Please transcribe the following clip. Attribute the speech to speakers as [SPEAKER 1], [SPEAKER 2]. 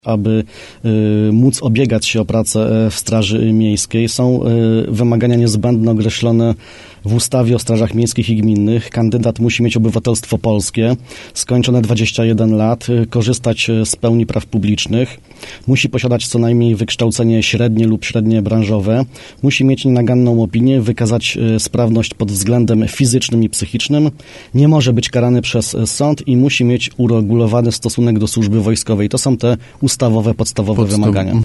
[SPEAKER 1] Aby móc ubiegać się o pracę w Straży Miejskiej, są wymagania niezbędne określone w ustawie o strażach miejskich i gminnych. Kandydat musi mieć obywatelstwo polskie, skończone 21 lat, korzystać z pełni praw publicznych, musi posiadać co najmniej wykształcenie średnie lub średnie branżowe, musi mieć nienaganną opinię, wykazać sprawność pod względem fizycznym i psychicznym, nie może być karany przez sąd i musi mieć uregulowany stosunek do służby wojskowej. To są te ustawowe, podstawowe wymagania.